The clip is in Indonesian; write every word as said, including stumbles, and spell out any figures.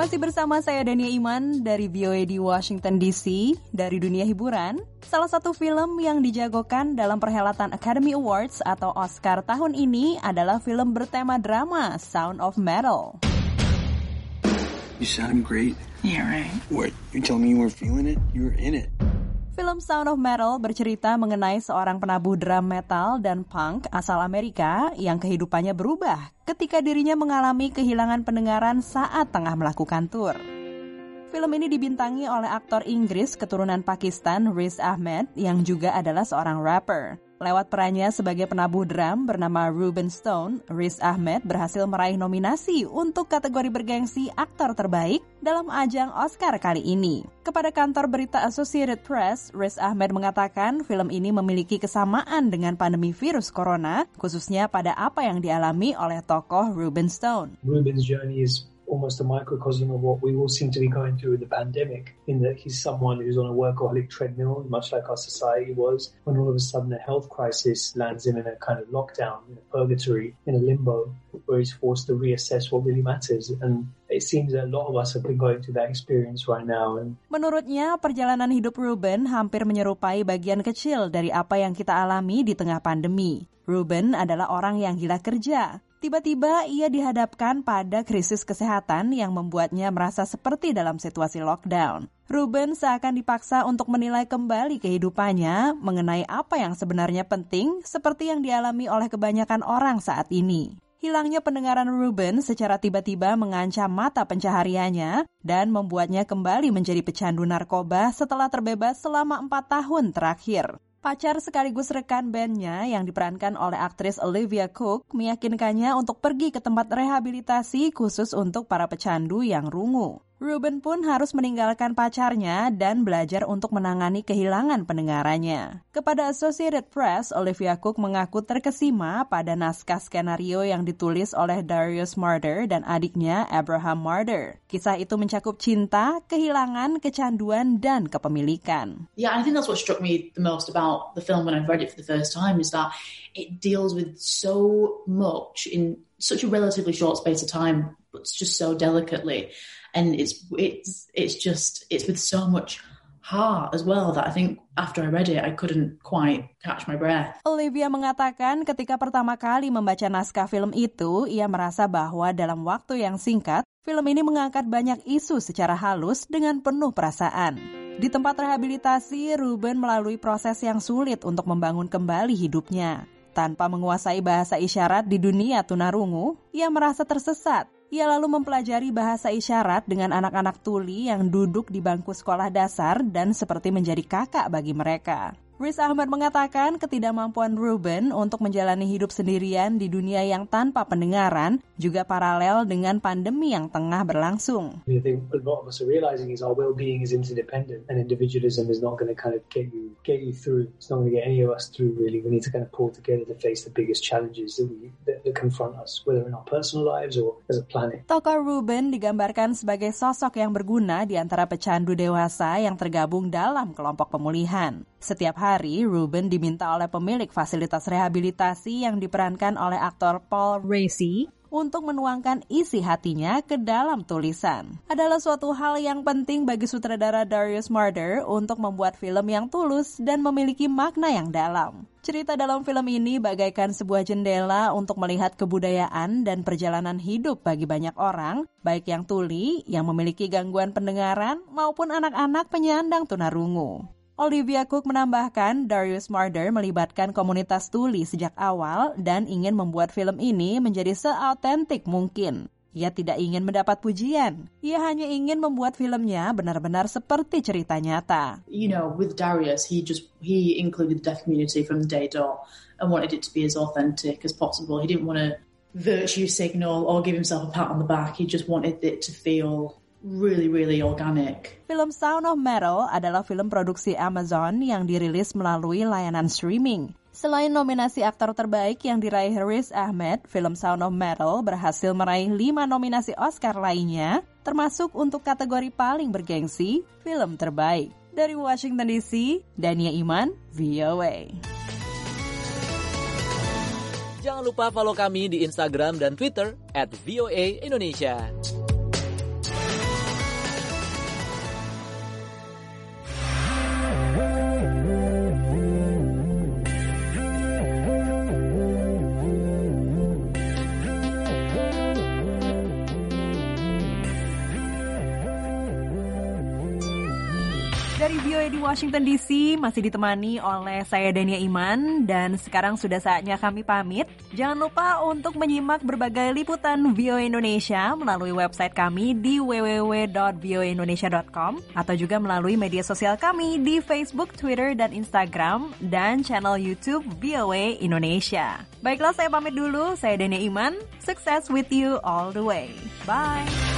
Masih bersama saya Dania Iman dari V O A di Washington D C. Dari dunia hiburan, salah satu film yang dijagokan dalam perhelatan Academy Awards atau Oscar tahun ini adalah film bertema drama, Sound of Metal. You sound great. Yeah, right. What? You tell me you were feeling it? You were in it. Film Sound of Metal bercerita mengenai seorang penabuh drum metal dan punk asal Amerika yang kehidupannya berubah ketika dirinya mengalami kehilangan pendengaran saat tengah melakukan tur. Film ini dibintangi oleh aktor Inggris keturunan Pakistan Riz Ahmed yang juga adalah seorang rapper. Lewat perannya sebagai penabuh drum bernama Ruben Stone, Riz Ahmed berhasil meraih nominasi untuk kategori bergengsi aktor terbaik dalam ajang Oscar kali ini. Kepada kantor berita Associated Press, Riz Ahmed mengatakan film ini memiliki kesamaan dengan pandemi virus corona, khususnya pada apa yang dialami oleh tokoh Ruben Stone. Ruben's journey is almost a microcosm of what we all seem to be going through with the pandemic, in that he's someone who's on a workaholic treadmill, much like our society was, when all of a sudden a health crisis lands him in a kind of lockdown, in a purgatory, in a limbo, where he's forced to reassess what really matters. And it seems that a lot of us have been going through that experience right now. And menurutnya, perjalanan hidup Ruben hampir menyerupai bagian kecil dari apa yang kita alami di tengah pandemi. Ruben adalah orang yang gila kerja. Tiba-tiba ia dihadapkan pada krisis kesehatan yang membuatnya merasa seperti dalam situasi lockdown. Ruben seakan dipaksa untuk menilai kembali kehidupannya mengenai apa yang sebenarnya penting seperti yang dialami oleh kebanyakan orang saat ini. Hilangnya pendengaran Ruben secara tiba-tiba mengancam mata pencahariannya dan membuatnya kembali menjadi pecandu narkoba setelah terbebas selama empat tahun terakhir. Pacar sekaligus rekan bandnya yang diperankan oleh aktris Olivia Cooke meyakinkannya untuk pergi ke tempat rehabilitasi khusus untuk para pecandu yang rungu. Ruben pun harus meninggalkan pacarnya dan belajar untuk menangani kehilangan pendengarannya. Kepada Associated Press, Olivia Cooke mengaku terkesima pada naskah skenario yang ditulis oleh Darius Marder dan adiknya Abraham Marder. Kisah itu mencakup cinta, kehilangan, kecanduan, dan kepemilikan. Yeah, I think that's what struck me the most about the film when I read it for the first time, is that it deals with so much in such a relatively short space of time, but just so delicately. And it's it's it's just it's with so much heart as well that I think after I read it I couldn't quite catch my breath. Olivia mengatakan ketika pertama kali membaca naskah film itu, ia merasa bahwa dalam waktu yang singkat, film ini mengangkat banyak isu secara halus dengan penuh perasaan. Di tempat rehabilitasi, Ruben melalui proses yang sulit untuk membangun kembali hidupnya. Tanpa menguasai bahasa isyarat di dunia tunarungu, ia merasa tersesat. Ia lalu mempelajari bahasa isyarat dengan anak-anak tuli yang duduk di bangku sekolah dasar dan seperti menjadi kakak bagi mereka. Riz Ahmed mengatakan ketidakmampuan Ruben untuk menjalani hidup sendirian di dunia yang tanpa pendengaran juga paralel dengan pandemi yang tengah berlangsung. I think a lot of us are realizing is our well-being is interdependent, and individualism is not going to kind of get you get you through. It's not going to get any of us through, really. We need to kind of pull together to face the biggest challenges that we that, that confront us, whether in our personal lives or as a planet. Tokoh Ruben digambarkan sebagai sosok yang berguna di antara pecandu dewasa yang tergabung dalam kelompok pemulihan. Setiap hari, Ruben diminta oleh pemilik fasilitas rehabilitasi yang diperankan oleh aktor Paul Raci untuk menuangkan isi hatinya ke dalam tulisan. Adalah suatu hal yang penting bagi sutradara Darius Marder untuk membuat film yang tulus dan memiliki makna yang dalam. Cerita dalam film ini bagaikan sebuah jendela untuk melihat kebudayaan dan perjalanan hidup bagi banyak orang, baik yang tuli, yang memiliki gangguan pendengaran, maupun anak-anak penyandang tunarungu. Olivia Cooke menambahkan, Darius Marder melibatkan komunitas tuli sejak awal dan ingin membuat film ini menjadi seautentik mungkin. Ia tidak ingin mendapat pujian. Ia hanya ingin membuat filmnya benar-benar seperti cerita nyata. You know, with Darius, he just he included the deaf community from the day dot and wanted it to be as authentic as possible. He didn't want to virtue signal or give himself a pat on the back. He just wanted it to feel really, really organic. Film Sound of Metal adalah film produksi Amazon yang dirilis melalui layanan streaming. Selain nominasi aktor terbaik yang diraih Riz Ahmed, film Sound of Metal berhasil meraih lima nominasi Oscar lainnya, termasuk untuk kategori paling bergengsi, film terbaik. Dari Washington D C, Dania Iman, V O A. Jangan lupa follow kami di Instagram dan Twitter at V O A Indonesia. Dari V O A di Washington D C masih ditemani oleh saya Dania Iman dan sekarang sudah saatnya kami pamit. Jangan lupa untuk menyimak berbagai liputan V O A Indonesia melalui website kami di w w w dot v o a indonesia dot com atau juga melalui media sosial kami di Facebook, Twitter, dan Instagram dan channel YouTube V O A Indonesia. Baiklah, saya pamit dulu. Saya Dania Iman. Success with you all the way. Bye.